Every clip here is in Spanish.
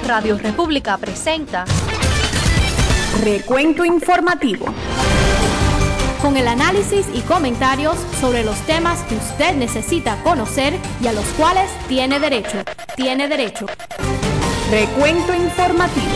Radio República presenta Recuento Informativo, con el análisis y comentarios sobre los temas que usted necesita conocer y a los cuales tiene derecho. Recuento Informativo.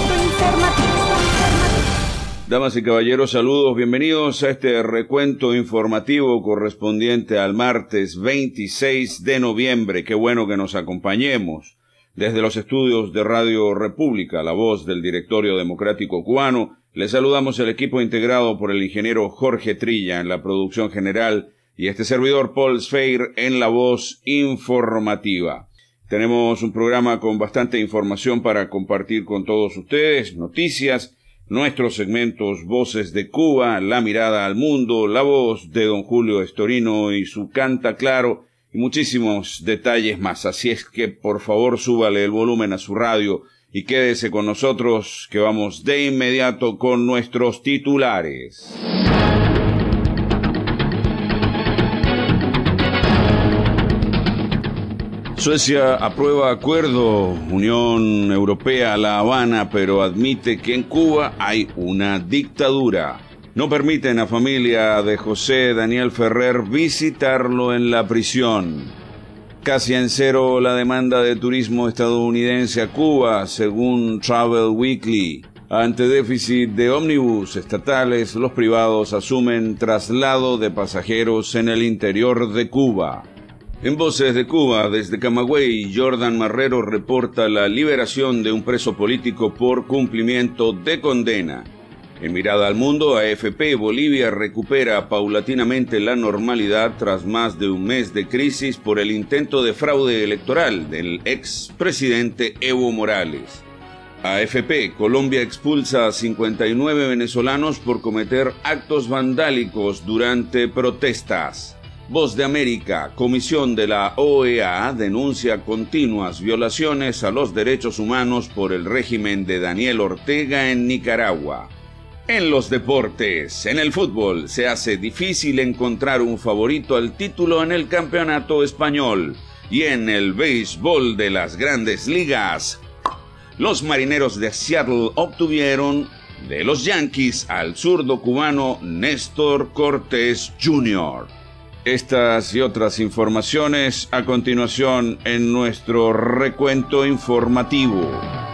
Damas y caballeros, saludos, bienvenidos a este recuento informativo correspondiente al martes 26 de noviembre. Qué bueno que nos acompañemos. Desde los estudios de Radio República, la voz del Directorio Democrático Cubano, les saludamos el equipo integrado por el ingeniero Jorge Trilla en la producción general y este servidor Paul Sfeir en la voz informativa. Tenemos un programa con bastante información para compartir con todos ustedes, noticias, nuestros segmentos Voces de Cuba, La Mirada al Mundo, la voz de don Julio Estorino y su Canta Claro, y muchísimos detalles más. Así es que por favor súbale el volumen a su radio y quédese con nosotros, que vamos de inmediato con nuestros titulares. Suecia aprueba acuerdo Unión Europea La Habana, pero admite que en Cuba hay una dictadura. No permiten a familia de José Daniel Ferrer visitarlo en la prisión. Casi en cero la demanda de turismo estadounidense a Cuba, según Travel Weekly. Ante déficit de ómnibus estatales, los privados asumen traslado de pasajeros en el interior de Cuba. En Voces de Cuba, desde Camagüey, Jordan Marrero reporta la liberación de un preso político por cumplimiento de condena. En Mirada al Mundo, AFP, Bolivia recupera paulatinamente la normalidad tras más de un mes de crisis por el intento de fraude electoral del expresidente Evo Morales. AFP, Colombia expulsa a 59 venezolanos por cometer actos vandálicos durante protestas. Voz de América, Comisión de la OEA denuncia continuas violaciones a los derechos humanos por el régimen de Daniel Ortega en Nicaragua. En los deportes, en el fútbol, se hace difícil encontrar un favorito al título en el campeonato español. Y en el béisbol de las grandes ligas, los Marineros de Seattle obtuvieron de los Yankees al zurdo cubano Néstor Cortés Jr. Estas y otras informaciones a continuación en nuestro recuento informativo.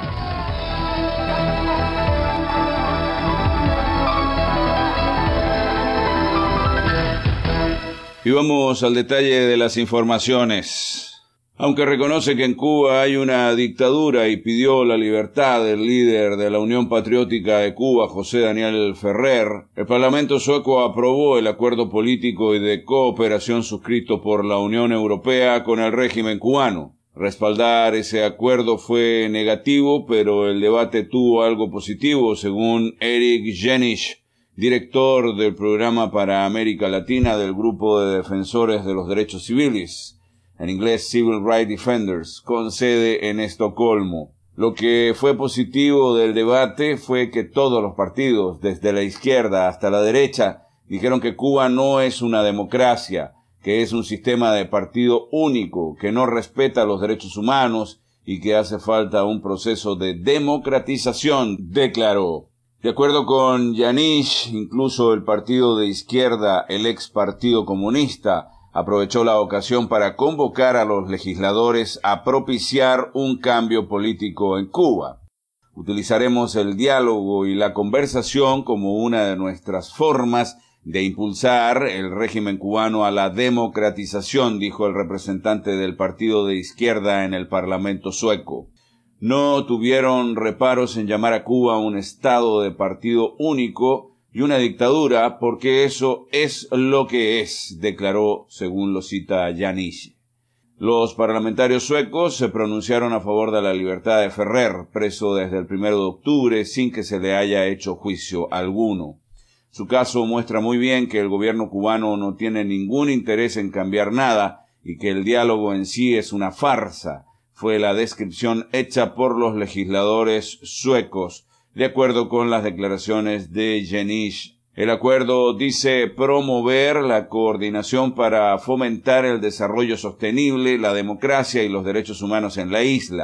Y vamos al detalle de las informaciones. Aunque reconoce que en Cuba hay una dictadura y pidió la libertad del líder de la Unión Patriótica de Cuba, José Daniel Ferrer, el Parlamento sueco aprobó el acuerdo político y de cooperación suscrito por la Unión Europea con el régimen cubano. Respaldar ese acuerdo fue negativo, pero el debate tuvo algo positivo, según Eric Jenisch, director del programa para América Latina del Grupo de Defensores de los Derechos Civiles, en inglés Civil Rights Defenders, con sede en Estocolmo. Lo que fue positivo del debate fue que todos los partidos, desde la izquierda hasta la derecha, dijeron que Cuba no es una democracia, que es un sistema de partido único, que no respeta los derechos humanos y que hace falta un proceso de democratización, declaró. De acuerdo con Janisch, incluso el partido de izquierda, el ex Partido Comunista, aprovechó la ocasión para convocar a los legisladores a propiciar un cambio político en Cuba. Utilizaremos el diálogo y la conversación como una de nuestras formas de impulsar el régimen cubano a la democratización, dijo el representante del partido de izquierda en el Parlamento sueco. No tuvieron reparos en llamar a Cuba un estado de partido único y una dictadura, porque eso es lo que es, declaró, según lo cita Janisch. Los parlamentarios suecos se pronunciaron a favor de la libertad de Ferrer, preso desde el 1 de octubre, sin que se le haya hecho juicio alguno. Su caso muestra muy bien que el gobierno cubano no tiene ningún interés en cambiar nada y que el diálogo en sí es una farsa, fue la descripción hecha por los legisladores suecos, de acuerdo con las declaraciones de Janisch. El acuerdo dice promover la coordinación para fomentar el desarrollo sostenible, la democracia y los derechos humanos en la isla.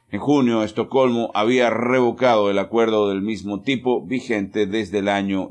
En junio, Estocolmo había revocado el acuerdo del mismo tipo vigente desde el año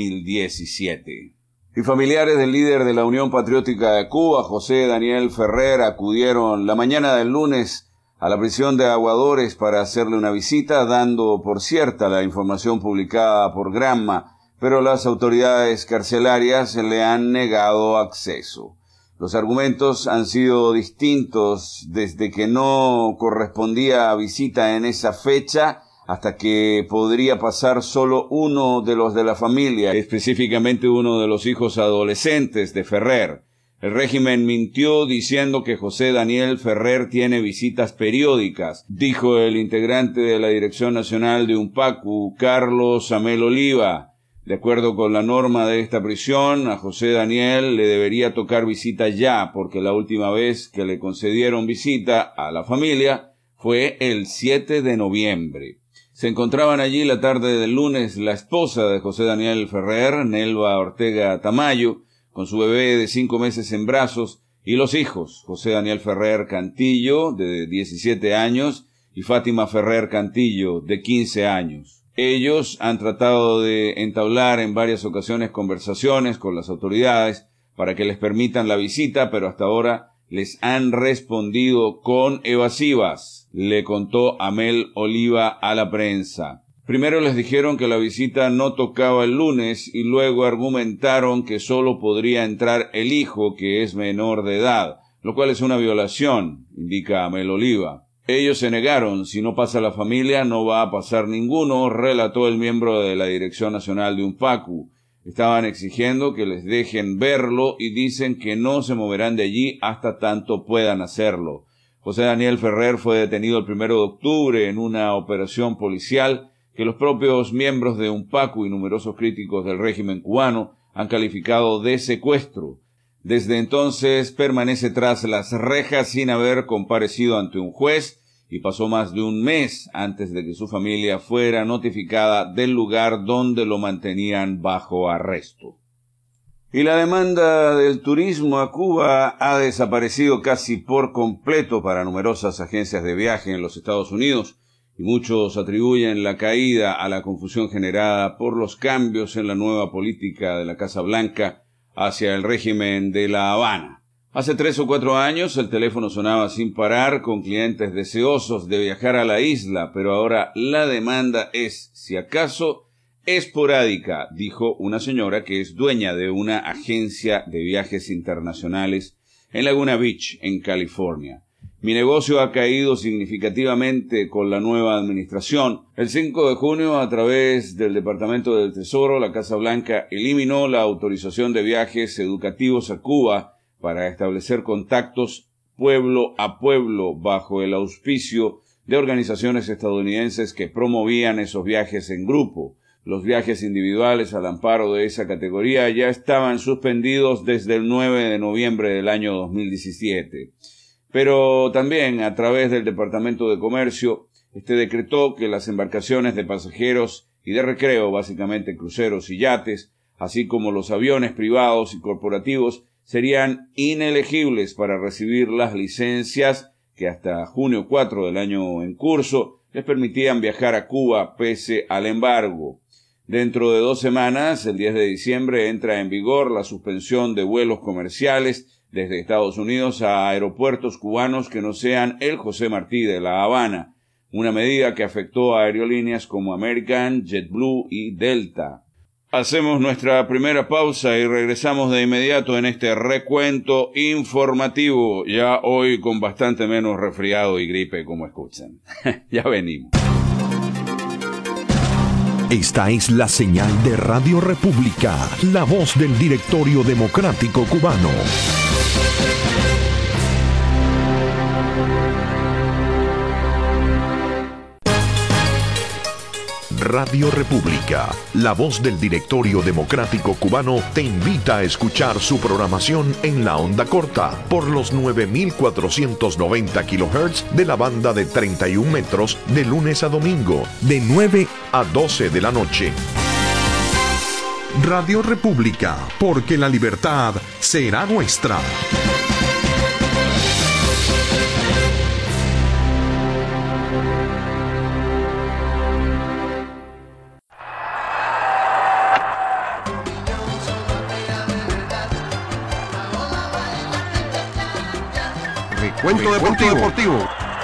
2017. Y familiares del líder de la Unión Patriótica de Cuba, José Daniel Ferrer, acudieron la mañana del lunes a la prisión de Aguadores para hacerle una visita, dando por cierta la información publicada por Granma, pero las autoridades carcelarias le han negado acceso. Los argumentos han sido distintos desde que no correspondía a visita en esa fecha hasta que podría pasar solo uno de los de la familia, específicamente uno de los hijos adolescentes de Ferrer. El régimen mintió diciendo que José Daniel Ferrer tiene visitas periódicas, dijo el integrante de la Dirección Nacional de UNPACU, Carlos Amel Oliva. De acuerdo con la norma de esta prisión, a José Daniel le debería tocar visita ya, porque la última vez que le concedieron visita a la familia fue el 7 de noviembre. Se encontraban allí la tarde del lunes la esposa de José Daniel Ferrer, Nelva Ortega Tamayo, con su bebé de 5 meses en brazos, y los hijos, José Daniel Ferrer Cantillo, de 17 años, y Fátima Ferrer Cantillo, de 15 años. Ellos han tratado de entablar en varias ocasiones conversaciones con las autoridades para que les permitan la visita, pero hasta ahora les han respondido con evasivas, le contó Amel Oliva a la prensa. Primero les dijeron que la visita no tocaba el lunes y luego argumentaron que solo podría entrar el hijo, que es menor de edad, lo cual es una violación, indica Amel Oliva. Ellos se negaron, si no pasa la familia no va a pasar ninguno, relató el miembro de la Dirección Nacional de UNPACU. Estaban exigiendo que les dejen verlo y dicen que no se moverán de allí hasta tanto puedan hacerlo. José Daniel Ferrer fue detenido el 1 de octubre en una operación policial que los propios miembros de UNPACU y numerosos críticos del régimen cubano han calificado de secuestro. Desde entonces permanece tras las rejas sin haber comparecido ante un juez y pasó más de un mes antes de que su familia fuera notificada del lugar donde lo mantenían bajo arresto. Y la demanda del turismo a Cuba ha desaparecido casi por completo para numerosas agencias de viaje en los Estados Unidos, y muchos atribuyen la caída a la confusión generada por los cambios en la nueva política de la Casa Blanca hacia el régimen de La Habana. Hace 3 o 4 años el teléfono sonaba sin parar con clientes deseosos de viajar a la isla, pero ahora la demanda es, si acaso, esporádica, dijo una señora que es dueña de una agencia de viajes internacionales en Laguna Beach, en California. Mi negocio ha caído significativamente con la nueva administración. El 5 de junio, a través del Departamento del Tesoro, la Casa Blanca eliminó la autorización de viajes educativos a Cuba para establecer contactos pueblo a pueblo bajo el auspicio de organizaciones estadounidenses que promovían esos viajes en grupo. Los viajes individuales al amparo de esa categoría ya estaban suspendidos desde el 9 de noviembre del año 2017. Pero también a través del Departamento de Comercio, decretó que las embarcaciones de pasajeros y de recreo, básicamente cruceros y yates, así como los aviones privados y corporativos, serían inelegibles para recibir las licencias que hasta junio 4 del año en curso les permitían viajar a Cuba pese al embargo. Dentro de 2 semanas, el 10 de diciembre, entra en vigor la suspensión de vuelos comerciales desde Estados Unidos a aeropuertos cubanos que no sean el José Martí de La Habana, una medida que afectó a aerolíneas como American, JetBlue y Delta. Hacemos nuestra primera pausa y regresamos de inmediato en este recuento informativo, ya hoy con bastante menos resfriado y gripe como escuchan. Ya venimos. Esta es la señal de Radio República, la voz del Directorio Democrático Cubano. Radio República, la voz del Directorio Democrático Cubano, te invita a escuchar su programación en la onda corta por los 9.490 kHz de la banda de 31 metros de lunes a domingo, de 9 a 12 de la noche. Radio República, porque la libertad será nuestra. Recuento deportivo.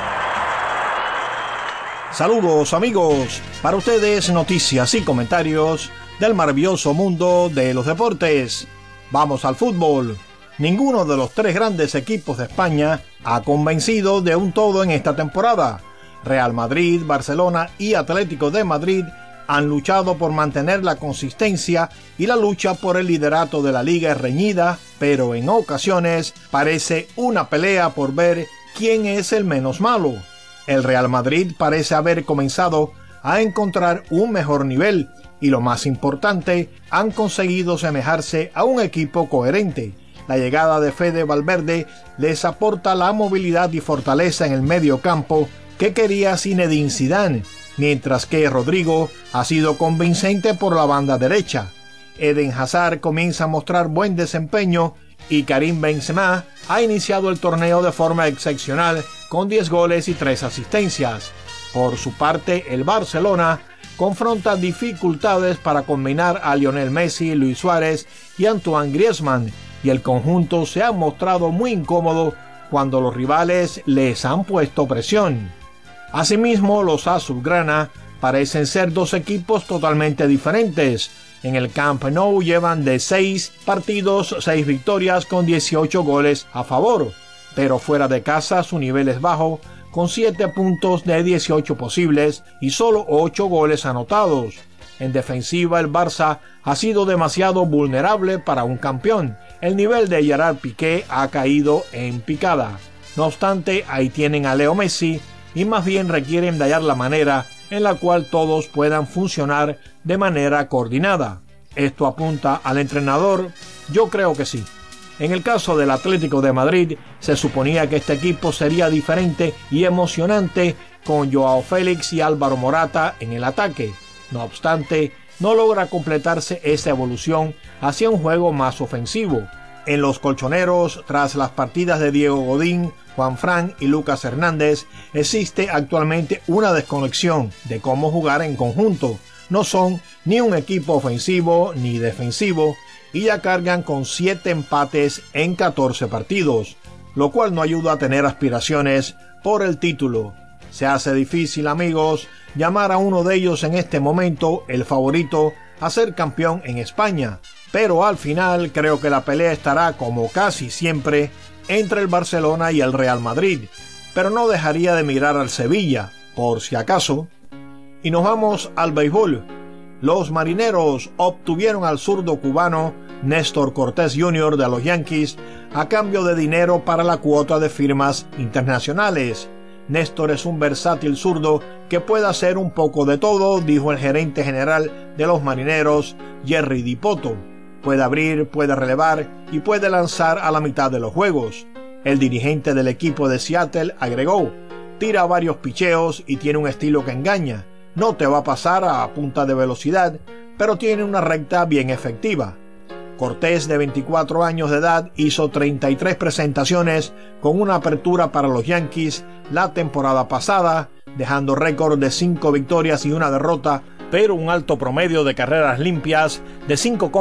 Saludos amigos, para ustedes noticias y comentarios del maravilloso mundo de los deportes. Vamos al fútbol. Ninguno de los tres grandes equipos de España ha convencido de un todo en esta temporada. Real Madrid, Barcelona y Atlético de Madrid han luchado por mantener la consistencia y la lucha por el liderato de la liga es reñida, pero en ocasiones parece una pelea por ver quién es el menos malo. El Real Madrid parece haber comenzado a encontrar un mejor nivel y lo más importante, han conseguido semejarse a un equipo coherente. La llegada de Fede Valverde les aporta la movilidad y fortaleza en el medio campo que quería Zinedine Zidane, mientras que Rodrigo ha sido convincente por la banda derecha. Eden Hazard comienza a mostrar buen desempeño y Karim Benzema ha iniciado el torneo de forma excepcional con 10 goles y 3 asistencias. Por su parte, el Barcelona confronta dificultades para combinar a Lionel Messi, Luis Suárez y Antoine Griezmann, y el conjunto se ha mostrado muy incómodo cuando los rivales les han puesto presión. Asimismo, los azulgrana parecen ser dos equipos totalmente diferentes. En el Camp Nou llevan de 6 partidos 6 victorias con 18 goles a favor, pero fuera de casa su nivel es bajo, con 7 puntos de 18 posibles y solo 8 goles anotados. En defensiva el Barça ha sido demasiado vulnerable para un campeón. El nivel de Gerard Piqué ha caído en picada. No obstante, ahí tienen a Leo Messi y más bien requieren de hallar la manera en la cual todos puedan funcionar de manera coordinada. ¿Esto apunta al entrenador? Yo creo que sí. En el caso del Atlético de Madrid, se suponía que este equipo sería diferente y emocionante con Joao Félix y Álvaro Morata en el ataque. No obstante, no logra completarse esa evolución hacia un juego más ofensivo. En los colchoneros, tras las partidas de Diego Godín, Juanfran y Lucas Hernández, existe actualmente una desconexión de cómo jugar en conjunto. No son ni un equipo ofensivo ni defensivo y ya cargan con 7 empates en 14 partidos, lo cual no ayuda a tener aspiraciones por el título. Se hace difícil, amigos, llamar a uno de ellos en este momento el favorito a ser campeón en España, pero al final creo que la pelea estará, como casi siempre, entre el Barcelona y el Real Madrid, pero no dejaría de mirar al Sevilla, por si acaso. Y nos vamos al béisbol. Los Marineros obtuvieron al zurdo cubano Néstor Cortés Jr. de los Yankees a cambio de dinero para la cuota de firmas internacionales. Néstor es un versátil zurdo que puede hacer un poco de todo, dijo el gerente general de los Marineros, Jerry Dipoto. Puede abrir, puede relevar y puede lanzar a la mitad de los juegos. El dirigente del equipo de Seattle agregó: tira varios picheos y tiene un estilo que engaña. No te va a pasar a punta de velocidad, pero tiene una recta bien efectiva. Cortés, de 24 años de edad, hizo 33 presentaciones con una apertura para los Yankees la temporada pasada, dejando récord de 5 victorias y 1 derrota, pero un alto promedio de carreras limpias de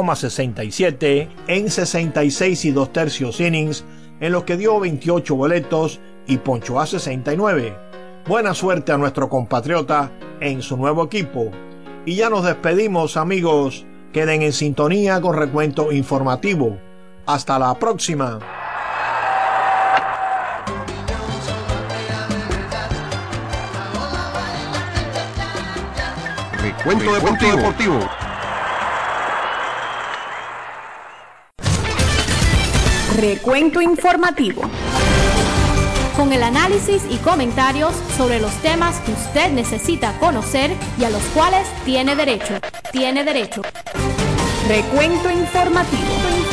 5,67 en 66 2/3 innings, en los que dio 28 boletos y ponchó a 69. Buena suerte a nuestro compatriota en su nuevo equipo. Y ya nos despedimos, amigos. Queden en sintonía con Recuento Informativo. Hasta la próxima. Recuento deportivo. Recuento informativo. Con el análisis y comentarios sobre los temas que usted necesita conocer y a los cuales tiene derecho. Recuento informativo.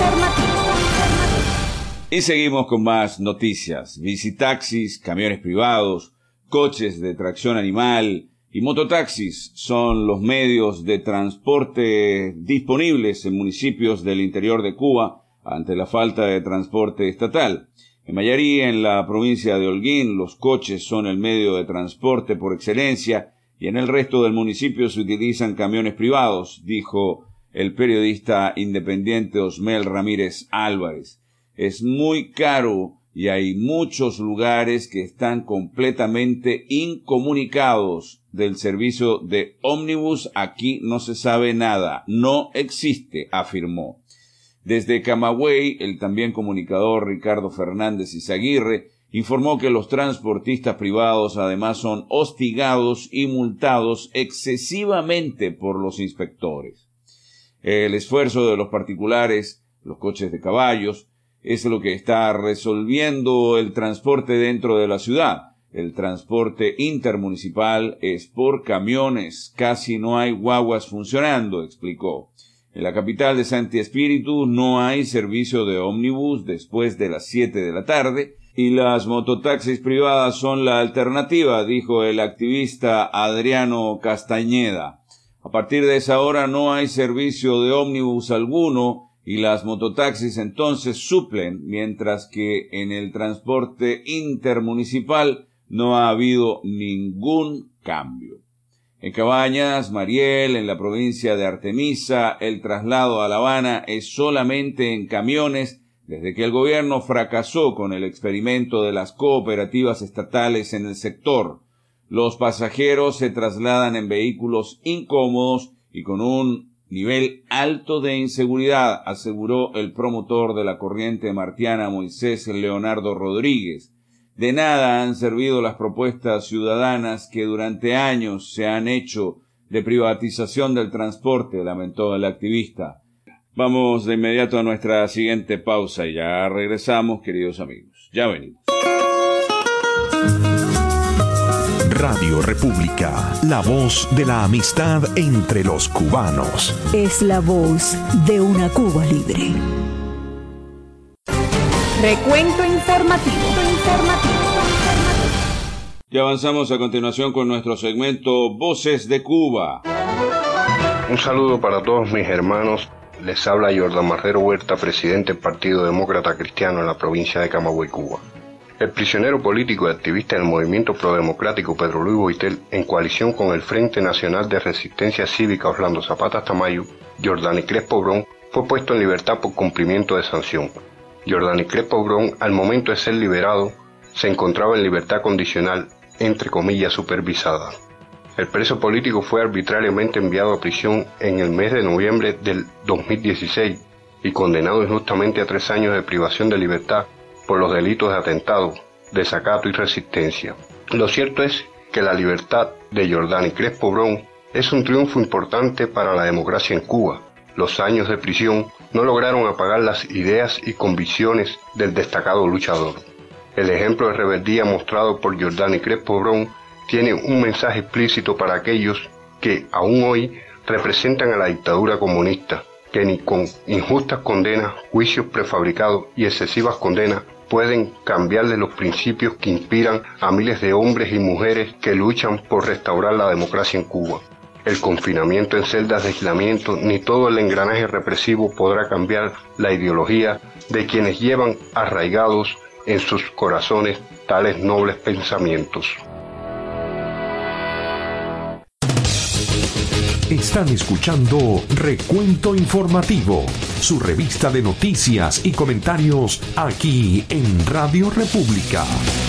Y seguimos con más noticias. Bicitaxis, camiones privados, coches de tracción animal y mototaxis son los medios de transporte disponibles en municipios del interior de Cuba ante la falta de transporte estatal. En Mayarí, en la provincia de Holguín, los coches son el medio de transporte por excelencia y en el resto del municipio se utilizan camiones privados, dijo el periodista independiente Osmel Ramírez Álvarez. Es muy caro y hay muchos lugares que están completamente incomunicados del servicio de ómnibus. Aquí no se sabe nada, no existe, afirmó. Desde Camagüey, el también comunicador Ricardo Fernández Izaguirre informó que los transportistas privados además son hostigados y multados excesivamente por los inspectores. El esfuerzo de los particulares, los coches de caballos, es lo que está resolviendo el transporte dentro de la ciudad. El transporte intermunicipal es por camiones, casi no hay guaguas funcionando, explicó. En la capital de Santi Espíritu no hay servicio de ómnibus después de las 7 de la tarde y las mototaxis privadas son la alternativa, dijo el activista Adriano Castañeda. A partir de esa hora no hay servicio de ómnibus alguno y las mototaxis entonces suplen, mientras que en el transporte intermunicipal no ha habido ningún cambio. En Cabañas, Mariel, en la provincia de Artemisa, el traslado a La Habana es solamente en camiones desde que el gobierno fracasó con el experimento de las cooperativas estatales en el sector. Los pasajeros se trasladan en vehículos incómodos y con un nivel alto de inseguridad, aseguró el promotor de la corriente martiana Moisés Leonardo Rodríguez. De nada han servido las propuestas ciudadanas que durante años se han hecho de privatización del transporte, lamentó el activista. Vamos de inmediato a nuestra siguiente pausa y ya regresamos, queridos amigos. Ya venimos. Radio República, la voz de la amistad entre los cubanos. Es la voz de una Cuba libre. Recuento informativo. Y avanzamos a continuación con nuestro segmento Voces de Cuba. Un saludo para todos mis hermanos. Les habla Jordan Marrero Huerta, presidente del Partido Demócrata Cristiano en la provincia de Camagüey, Cuba. El prisionero político y activista del movimiento prodemocrático Pedro Luis Boitel, en coalición con el Frente Nacional de Resistencia Cívica Orlando Zapata Tamayo, Jordani Crespo Brón, fue puesto en libertad por cumplimiento de sanción. Jordani Crespo Brón, al momento de ser liberado, se encontraba en libertad condicional, entre comillas, supervisada. El preso político fue arbitrariamente enviado a prisión en el mes de noviembre del 2016 y condenado injustamente a 3 años de privación de libertad por los delitos de atentado, desacato y resistencia. Lo cierto es que la libertad de Jordani Crespo Brón es un triunfo importante para la democracia en Cuba. Los años de prisión no lograron apagar las ideas y convicciones del destacado luchador. El ejemplo de rebeldía mostrado por Jordani Crespo Brón tiene un mensaje explícito para aquellos que, aún hoy, representan a la dictadura comunista, que ni con injustas condenas, juicios prefabricados y excesivas condenas pueden cambiarle los principios que inspiran a miles de hombres y mujeres que luchan por restaurar la democracia en Cuba. El confinamiento en celdas de aislamiento ni todo el engranaje represivo podrá cambiar la ideología de quienes llevan arraigados en sus corazones tales nobles pensamientos. Están escuchando Recuento Informativo, su revista de noticias y comentarios aquí en Radio República.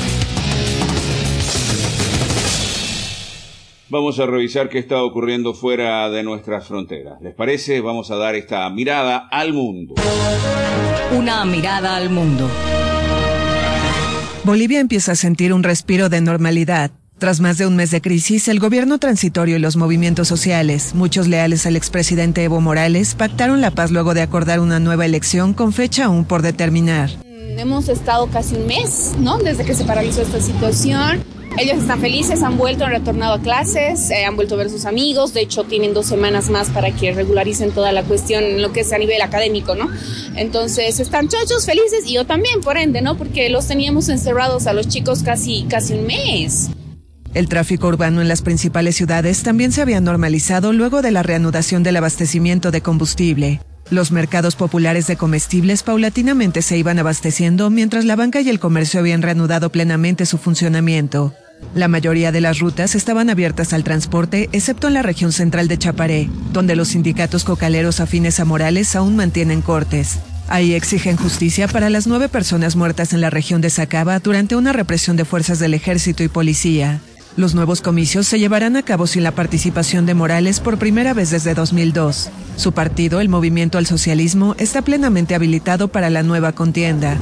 Vamos a revisar qué está ocurriendo fuera de nuestras fronteras. ¿Les parece? Vamos a dar esta mirada al mundo. Una mirada al mundo. Bolivia empieza a sentir un respiro de normalidad. Tras más de un mes de crisis, el gobierno transitorio y los movimientos sociales, muchos leales al expresidente Evo Morales, pactaron la paz luego de acordar una nueva elección con fecha aún por determinar. Hemos estado casi un mes, ¿no?, desde que se paralizó esta situación. Ellos están felices, han vuelto, han retornado a clases, han vuelto a ver a sus amigos. De hecho, tienen 2 semanas más para que regularicen toda la cuestión en lo que es a nivel académico, ¿no? Entonces, están chochos, felices, y yo también, por ende, ¿no? Porque los teníamos encerrados a los chicos casi un mes. El tráfico urbano en las principales ciudades también se había normalizado luego de la reanudación del abastecimiento de combustible. Los mercados populares de comestibles paulatinamente se iban abasteciendo mientras la banca y el comercio habían reanudado plenamente su funcionamiento. La mayoría de las rutas estaban abiertas al transporte, excepto en la región central de Chaparé, donde los sindicatos cocaleros afines a Morales aún mantienen cortes. Ahí exigen justicia para las 9 personas muertas en la región de Sacaba durante una represión de fuerzas del ejército y policía. Los nuevos comicios se llevarán a cabo sin la participación de Morales por primera vez desde 2002. Su partido, el Movimiento al Socialismo, está plenamente habilitado para la nueva contienda.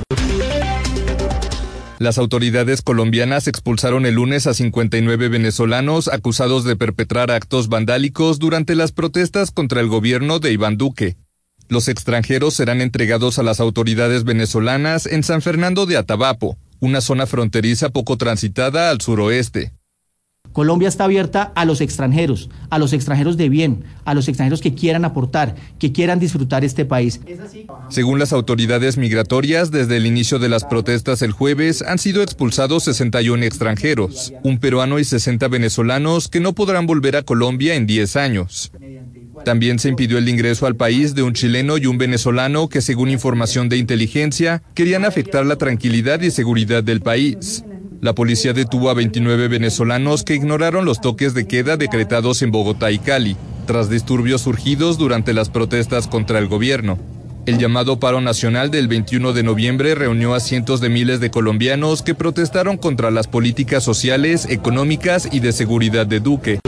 Las autoridades colombianas expulsaron el lunes a 59 venezolanos acusados de perpetrar actos vandálicos durante las protestas contra el gobierno de Iván Duque. Los extranjeros serán entregados a las autoridades venezolanas en San Fernando de Atabapo, una zona fronteriza poco transitada al suroeste. Colombia está abierta a los extranjeros de bien, a los extranjeros que quieran aportar, que quieran disfrutar este país. Según las autoridades migratorias, desde el inicio de las protestas el jueves han sido expulsados 61 extranjeros, un peruano y 60 venezolanos que no podrán volver a Colombia en 10 años. También se impidió el ingreso al país de un chileno y un venezolano que, según información de inteligencia, querían afectar la tranquilidad y seguridad del país. La policía detuvo a 29 venezolanos que ignoraron los toques de queda decretados en Bogotá y Cali, tras disturbios surgidos durante las protestas contra el gobierno. El llamado paro nacional del 21 de noviembre reunió a cientos de miles de colombianos que protestaron contra las políticas sociales, económicas y de seguridad de Duque.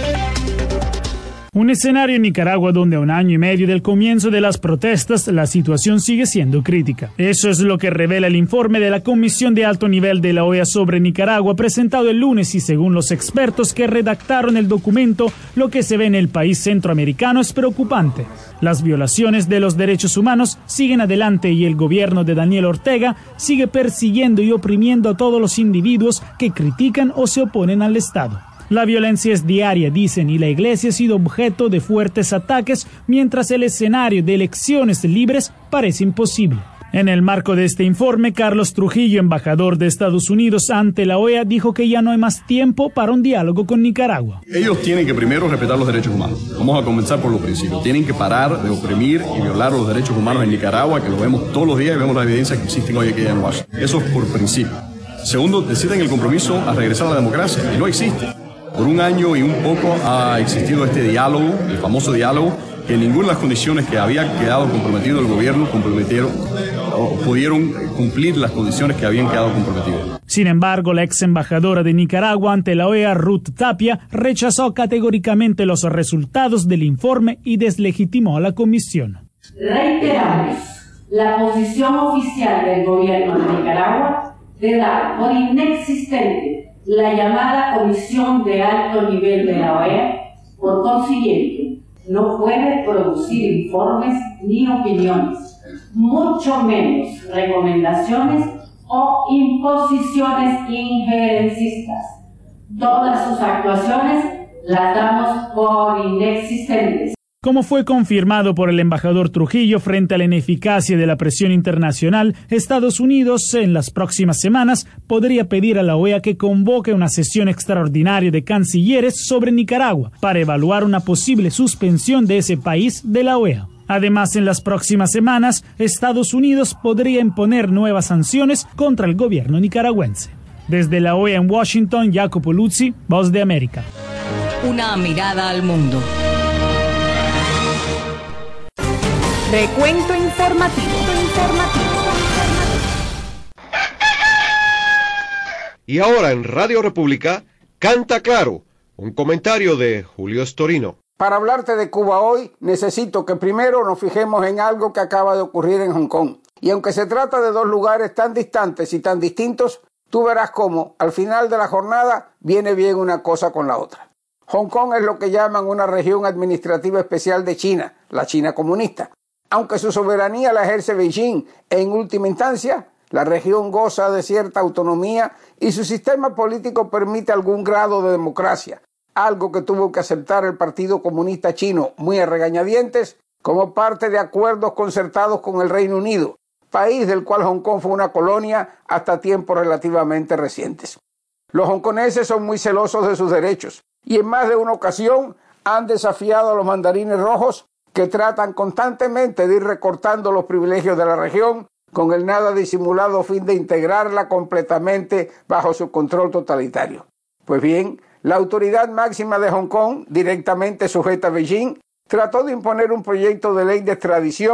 Un escenario en Nicaragua donde a 1 año y medio del comienzo de las protestas la situación sigue siendo crítica. Eso es lo que revela el informe de la Comisión de Alto Nivel de la OEA sobre Nicaragua presentado el lunes y según los expertos que redactaron el documento, lo que se ve en el país centroamericano es preocupante. Las violaciones de los derechos humanos siguen adelante y el gobierno de Daniel Ortega sigue persiguiendo y oprimiendo a todos los individuos que critican o se oponen al Estado. La violencia es diaria, dicen, y la iglesia ha sido objeto de fuertes ataques, mientras el escenario de elecciones libres parece imposible. En el marco de este informe, Carlos Trujillo, embajador de Estados Unidos ante la OEA, dijo que ya no hay más tiempo para un diálogo con Nicaragua. Ellos tienen que primero respetar los derechos humanos. Vamos a comenzar por los principios. Tienen que parar de oprimir y violar los derechos humanos en Nicaragua, que lo vemos todos los días y vemos la evidencia que existen hoy aquí en Washington. Eso es por principio. Segundo, deciden el compromiso a regresar a la democracia, y no existe. Por 1 año y un poco ha existido este diálogo, el famoso diálogo, que en ninguna de las condiciones que había quedado comprometido el gobierno pudieron cumplir las condiciones que habían quedado comprometidas. Sin embargo, la ex embajadora de Nicaragua ante la OEA, Ruth Tapia, rechazó categóricamente los resultados del informe y deslegitimó a la comisión. Reiteramos la posición oficial del gobierno de Nicaragua de dar por inexistente la llamada Comisión de Alto Nivel de la OEA. Por consiguiente, no puede producir informes ni opiniones, mucho menos recomendaciones o imposiciones injerencistas. Todas sus actuaciones las damos por inexistentes. Como fue confirmado por el embajador Trujillo frente a la ineficacia de la presión internacional, Estados Unidos en las próximas semanas podría pedir a la OEA que convoque una sesión extraordinaria de cancilleres sobre Nicaragua para evaluar una posible suspensión de ese país de la OEA. Además, en las próximas semanas, Estados Unidos podría imponer nuevas sanciones contra el gobierno nicaragüense. Desde la OEA en Washington, Jacopo Luzzi, Voz de América. Una mirada al mundo. Recuento informativo. Y ahora en Radio República, Canta Claro, un comentario de Julio Storino. Para hablarte de Cuba hoy, necesito que primero nos fijemos en algo que acaba de ocurrir en Hong Kong. Y aunque se trata de 2 lugares tan distantes y tan distintos, tú verás cómo, al final de la jornada, viene bien una cosa con la otra. Hong Kong es lo que llaman una región administrativa especial de China, la China comunista. Aunque su soberanía la ejerce Beijing, en última instancia, la región goza de cierta autonomía y su sistema político permite algún grado de democracia, algo que tuvo que aceptar el Partido Comunista Chino muy a regañadientes como parte de acuerdos concertados con el Reino Unido, país del cual Hong Kong fue una colonia hasta tiempos relativamente recientes. Los hongkoneses son muy celosos de sus derechos y en más de una ocasión han desafiado a los mandarines rojos que tratan constantemente de ir recortando los privilegios de la región con el nada disimulado fin de integrarla completamente bajo su control totalitario. Pues bien, la autoridad máxima de Hong Kong, directamente sujeta a Beijing, trató de imponer un proyecto de ley de extradición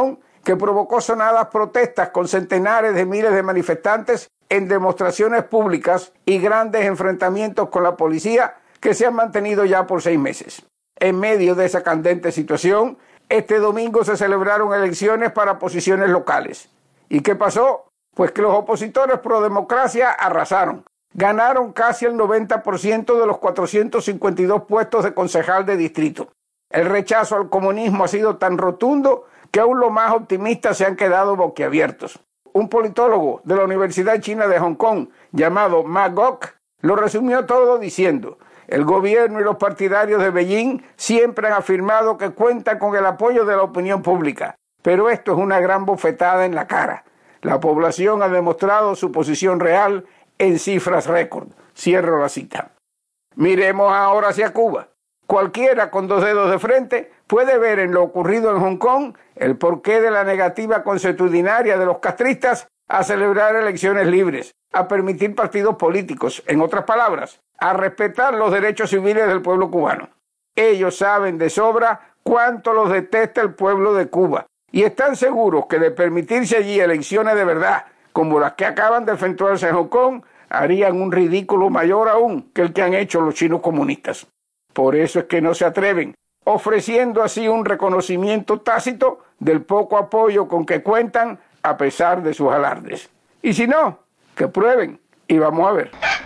que provocó sonadas protestas con centenares de miles de manifestantes en demostraciones públicas y grandes enfrentamientos con la policía que se han mantenido ya por 6 meses. En medio de esa candente situación, este domingo se celebraron elecciones para posiciones locales. ¿Y qué pasó? Pues que los opositores pro democracia arrasaron. Ganaron casi el 90% de los 452 puestos de concejal de distrito. El rechazo al comunismo ha sido tan rotundo que aún los más optimistas se han quedado boquiabiertos. Un politólogo de la Universidad China de Hong Kong, llamado Ma Gok, lo resumió todo diciendo: el gobierno y los partidarios de Beijing siempre han afirmado que cuentan con el apoyo de la opinión pública, pero esto es una gran bofetada en la cara. La población ha demostrado su posición real en cifras récord. Cierro la cita. Miremos ahora hacia Cuba. Cualquiera con 2 dedos de frente puede ver en lo ocurrido en Hong Kong el porqué de la negativa consuetudinaria de los castristas a celebrar elecciones libres, a permitir partidos políticos, en otras palabras, a respetar los derechos civiles del pueblo cubano. Ellos saben de sobra cuánto los detesta el pueblo de Cuba y están seguros que de permitirse allí elecciones de verdad, como las que acaban de efectuarse en Hong Kong, harían un ridículo mayor aún que el que han hecho los chinos comunistas. Por eso es que no se atreven, ofreciendo así un reconocimiento tácito del poco apoyo con que cuentan a pesar de sus alardes. Y si no, que prueben y vamos a ver.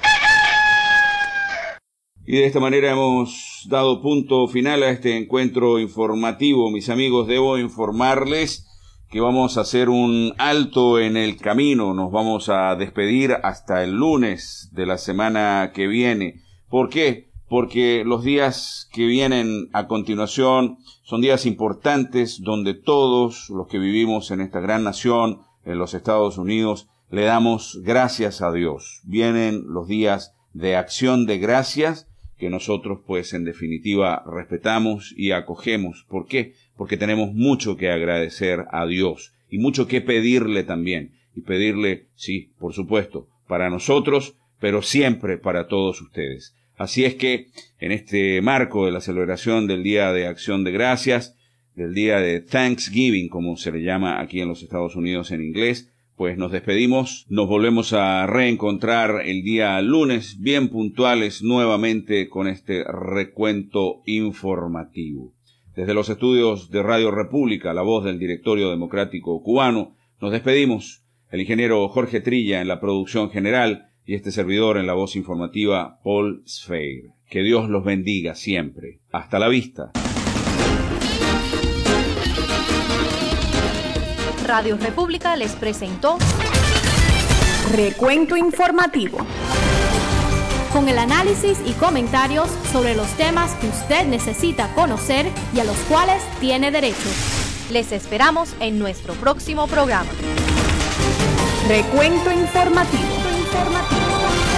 Y de esta manera hemos dado punto final a este encuentro informativo. Mis amigos, debo informarles que vamos a hacer un alto en el camino. Nos vamos a despedir hasta el lunes de la semana que viene. ¿Por qué? Porque los días que vienen a continuación son días importantes donde todos los que vivimos en esta gran nación, en los Estados Unidos, le damos gracias a Dios. Vienen los días de acción de gracias que nosotros, pues, en definitiva, respetamos y acogemos. ¿Por qué? Porque tenemos mucho que agradecer a Dios y mucho que pedirle también. Y pedirle, sí, por supuesto, para nosotros, pero siempre para todos ustedes. Así es que, en este marco de la celebración del Día de Acción de Gracias, del Día de Thanksgiving, como se le llama aquí en los Estados Unidos en inglés, pues nos despedimos, nos volvemos a reencontrar el día lunes, bien puntuales nuevamente con este recuento informativo. Desde los estudios de Radio República, la voz del Directorio Democrático Cubano, nos despedimos, el ingeniero Jorge Trilla en la producción general y este servidor en la voz informativa, Paul Sfeir. Que Dios los bendiga siempre. Hasta la vista. Radio República les presentó Recuento informativo, con el análisis y comentarios sobre los temas que usted necesita conocer y a los cuales tiene derecho. Les esperamos en nuestro próximo programa. Recuento informativo.